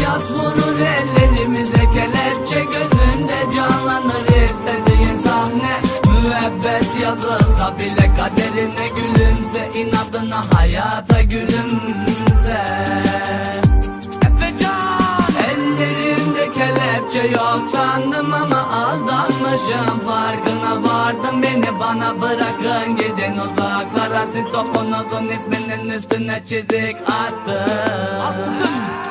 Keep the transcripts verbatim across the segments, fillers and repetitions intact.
Hayat vurur ellerimize kelepçe, gözünde canlanır istediğin sahne. Müebbet yazılsa bile kaderine gülümse, inadına hayata gülümse. Efecan, ellerimde kelepçe yok sandım ama aldanmışım, farkına vardım. Beni bana bırakın gidin uzaklara, siz topunuzun isminin üstüne çizik attım. Attım.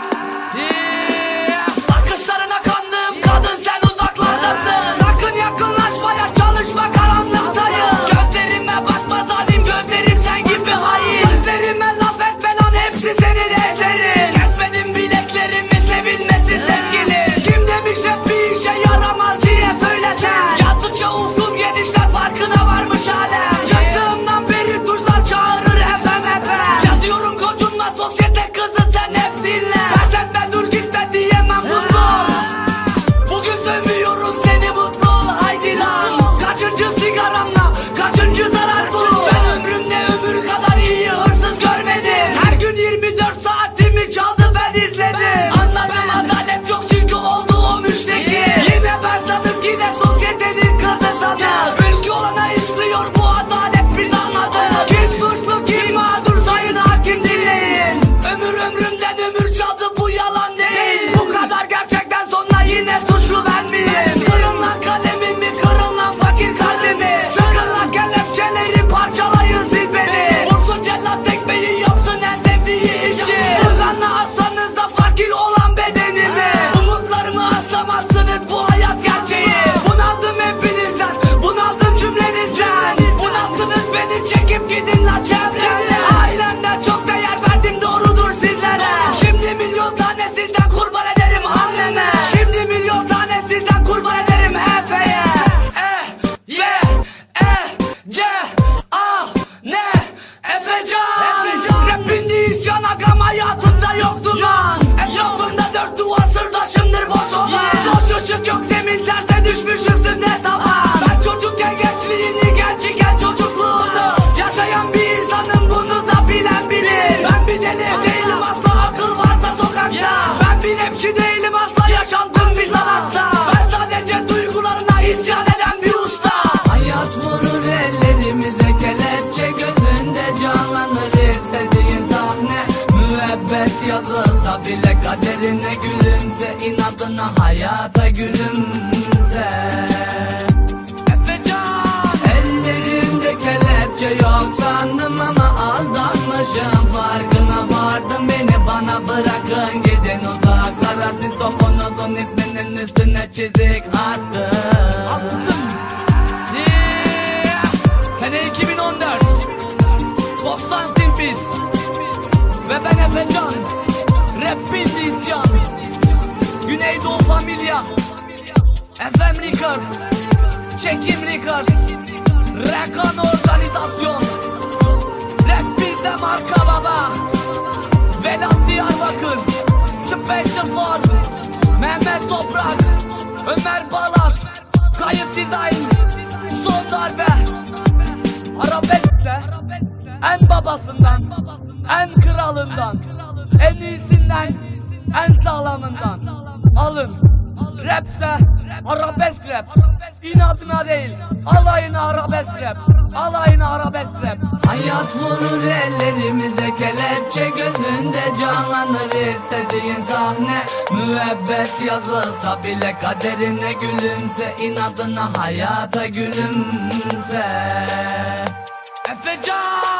Yeah. Bakışlarına kandım kadın, sen uzaklardasın. Sakın yakınlaşmaya çalışma, karanlıktayım. Gözlerime bakma zalim, gözlerim sen gibi hain. Sözlerime laf etme lan, hepsi senin eserin. Kesmedim bileklerimi, sevilmesin sevgilin. Kim demiş hep bir işe yaramaz diye söylesen. Yazdıkça ufkum genişler, farkına varmış alem. Çıktığımdan beri tuşlar çağırır efem efem. Yazıyorum kocunla sosyete kızı, sen hep dinle. Pes etme dur gitme diyemem mutlu. Bugün seviyorum seni mutlu ol haydi lan. Kaçıncı sigaramla kaçıncı zarar bu. Ben ömrümde ömür kadar iyi hırsız görmedim. Her gün yirmi dört saatimi çaldı ben izledim. Anladım adalet yok çünkü oldu o müşteki. Yine ben sadık yine sosyetenin kızı tadı. Ülke olana işliyor bu adalet, biz anladık. Kim suçlu kim mağdur sayın hakim dinleyin. Ömür ömrümden ömür çaldı, bu yalan değil. Bu kadar gerçekten sonra yine suçlu ben miyim? Kırın lan kalemimi, kırın lan fakir kalbimi. Sıkın lan kelepçeleri, parçalayın siz beni. Vursun cellat tekmeyi, yapsın en sevdiği işi. Sırganla assanız da fakir olan bedenimi. Umutlarımı asamazsınız, bu hayat gerçeği. Bunaldım hepinizden, bunaldım cümlenizden. Bunalttınız beni, çekip gidin lan çevremden. Ailemden çok değer verdim, doğrudur sizlere. Şimdi milyon tane sizden kurban ederim anneme. Şimdi milyon tane sizden kurban ederim Efe'ye. E, F, E, C, A, N, Efecan. Rapinde isyan agam, hayatımda yoktu lan. Etrafımda dört duvar, sırdaşımdır boş olan. Boş ışık yok, zemin terse düşmüş üstünde taban. Ben çocukken gençliğini, gençken çocukluğunu yaşayan bir insanım, bunu da bilen bilir. Ben bir deli değilim asla, akıl varsa sokakta. Ben bir rapçi değilim asla, yaşantım bir sanatsa. Ben sadece duygularına isyan eden bir usta. Hayat vurur ellerimize kelepçe, gözünde canlanır istediğin sahne. Müebbet yazılsa bile kaderine gülümse, inadına hayata gülümse. Efecan, ellerimde kelepçe yok sandım ama aldanmışım, farkına vardım. Beni bana bırakın gidin uzaklara, siz topunuzun isminin üstüne çizik attım. Attım. Yeah. Sene iki bin on dört, Konstantin Biz ve ben Efecan. Rap biz isyan, Güneydoğu Familya, F M Records, Çekim Records, Rekan Organizasyon. Rap bizde marka baba. Velat Diyarbakır, Special for Mehmet Toprak, Ömer Balat, Kayıt Design, Son Darbe. Arabeskle en babasından, en kralından, en iyisinden, en sağlamından alın. Rapse arabesk rap, inadına değil, alayına arabesk rap, alayına arabesk rap. Hayat vurur ellerimize kelepçe, gözünde canlanır istediğin sahne. Müebbet yazılsa bile kaderine gülümse, inadına hayata gülümse. Efecan.